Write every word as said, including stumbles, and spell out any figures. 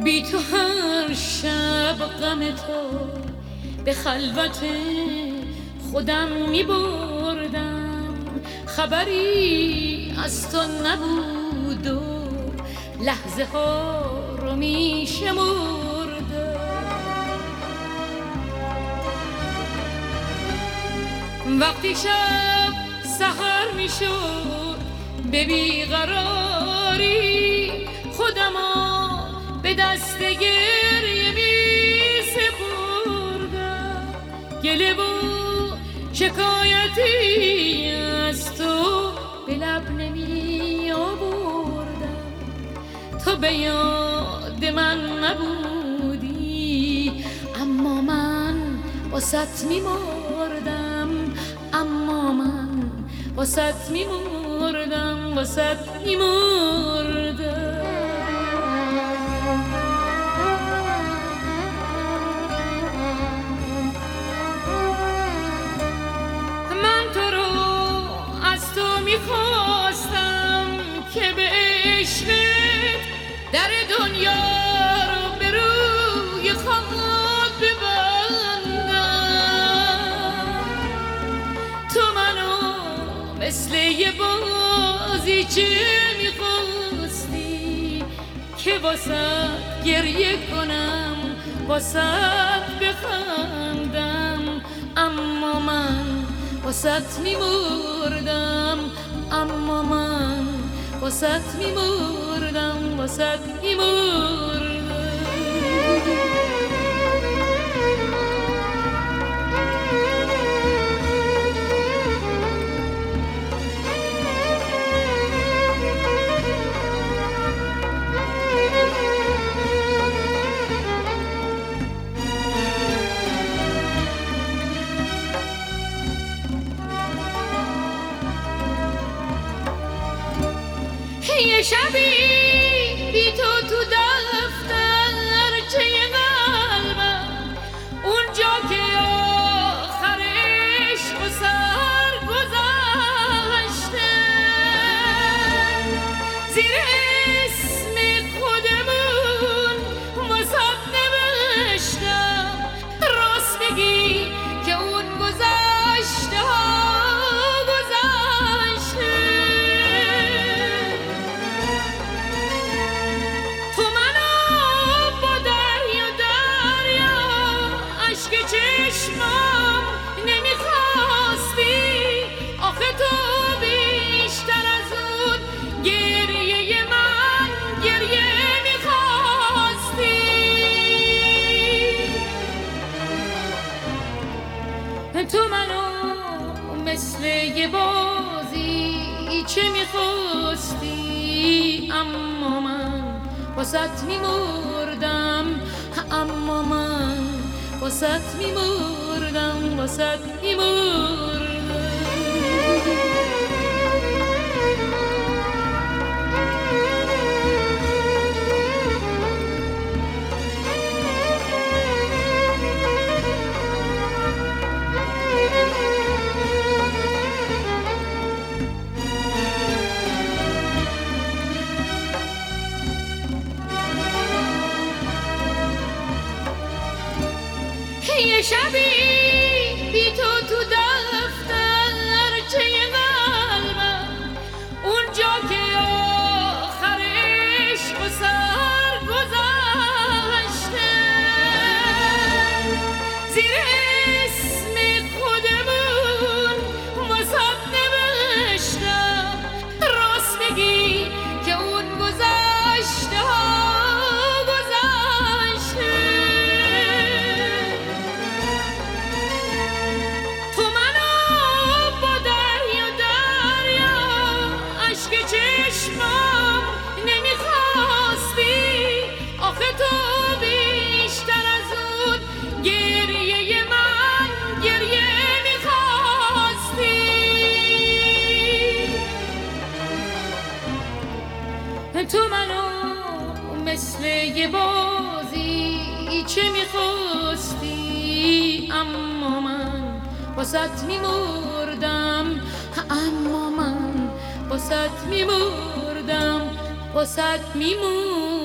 بی تو هر شب غم تو به خلوت خودم می بردم، خبری از تو نبود و لحظه ها رو می شمردم. وقتی شب سحر می شد به بیقراری خودمو به دست گریه می سپردم، گله و شکایتی از تو به لب نمی آوردم. تو به یاد من نبودی اما من واسط می مردم، اما من واسط می مردم، واسط می مردم. میخواستم که به عشقت در دنیا رو به روی خود ببندم. تو منو مثل یه بازیچه میخواستی که واسط گریه کنم، واسط بخندم، اما من واسط میمردم، اما من واسط میمردم، واسط میمردم. یه شبی بی تو تو دفترچه قلبم، اونجا که آخر عشق و سر گذشته، زیر اسم خودمون واسط نوشتم راست بگی که اون گذشته ها تو منو مثل یه بازی چه میخواستی، اما من واسط میمردم، اما من واسط میمردم، واسط میمردم. یه شبی بی تو تو دفترچه قلبم، اونجا که آخر عشق و سر گذشته، زیر اسم خودمون واسط نوشتم راست بگی که اون گذشته ها تو منو مثل یه بازی چه میخواستی، اما من واسط میمردم، اما من واسط میمردم، واسط میمردم.